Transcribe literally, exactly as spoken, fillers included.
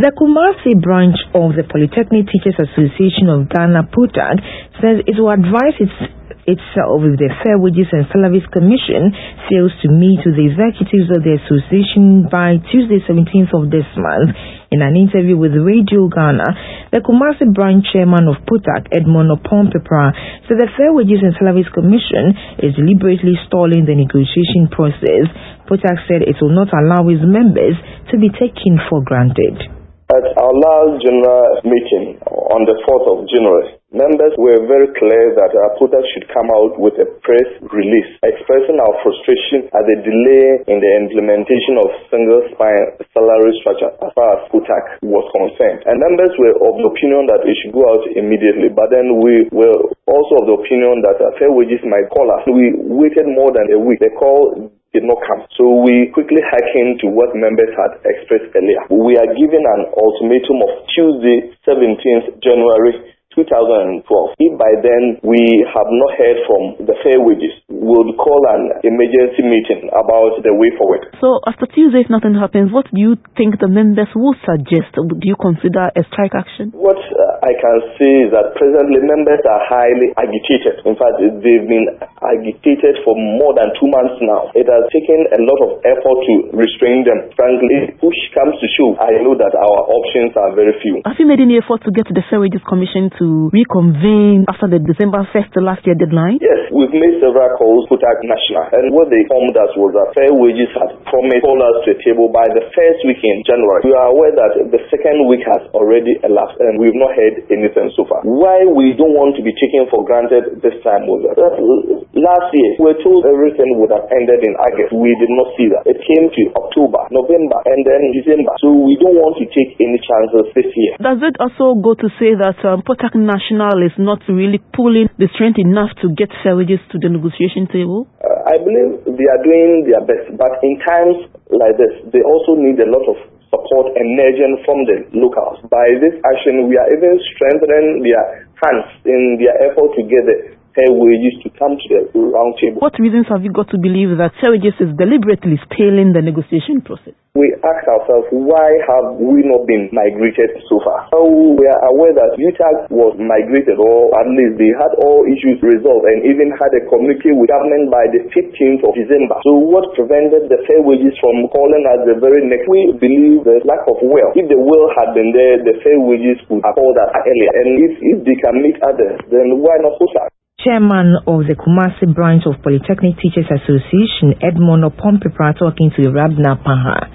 The Kumasi branch of the Polytechnic Teachers Association of Ghana, PUTAG, says it will advise its, itself if the Fair Wages and Salaries Commission fails to meet with the executives of the association by Tuesday, seventeenth of this month. In an interview with Radio Ghana, the Kumasi branch chairman of PUTAG, Edmond Opompepra, said the Fair Wages and Salaries Commission is deliberately stalling the negotiation process. PUTAG said it will not allow its members to be taken for granted. At our last general meeting on the fourth of January, members were very clear that our PUTAG should come out with a press release expressing our frustration at the delay in the implementation of single spine salary structure as far as PUTAG was concerned. And members were of the opinion that it should go out immediately, but then we were also of the opinion that uh, Fair Wages might call us. We waited more than a week. The call did not come. So we quickly hearkened to what members had expressed earlier. We are given an ultimatum of Tuesday, seventeenth January two thousand twelve. If by then we have not heard from the Fair Wages, we'll call an emergency meeting about the way forward. So after Tuesday, if nothing happens, what do you think the members will suggest? Do you consider a strike action? What uh, I can say is that presently members are highly agitated. In fact, they've been agitated for more than two months now. It has taken a lot of effort to restrain them. Frankly, if push comes to shove, I know that our options are very few. Have you made any effort to get to the Fair Wages Commission to reconvene after the December first last year deadline? Yes, we've made several calls to PUTAG National, and what they informed us was that Fair Wages had promised to hold us to a table by the first week in January. We are aware that the second week has already elapsed, and we've not heard anything so far. Why we don't want to be taken for granted this time was that last year we were told everything would have ended in August. We did not see that. It came to October, November, and then December. So we don't want to take any chances this year. Does it also go to say that um, PUTAG National is not really pulling the strength enough to get Fair Wages to the negotiation table? Uh, I believe they are doing their best, but in times like this, they also need a lot of support and urging from the locals. By this action, we are even strengthening their hands in their effort to get the Fair Wages to come to the round table. What reasons have you got to believe that Fair Wages is deliberately stalling the negotiation process? We ask ourselves, why have we not been migrated so far? So we are aware that UTAG was migrated, or at least they had all issues resolved and even had a communique with government by the fifteenth of December. So what prevented the Fair Wages from calling us the very next? We believe there's lack of will. If the will had been there, the Fair Wages could have called us earlier. And if, if they can meet others, then why not PUTAG? Chairman of the Kumasi branch of Polytechnic Teachers Association, Edmond Opompepra, talking to Rabna Paha.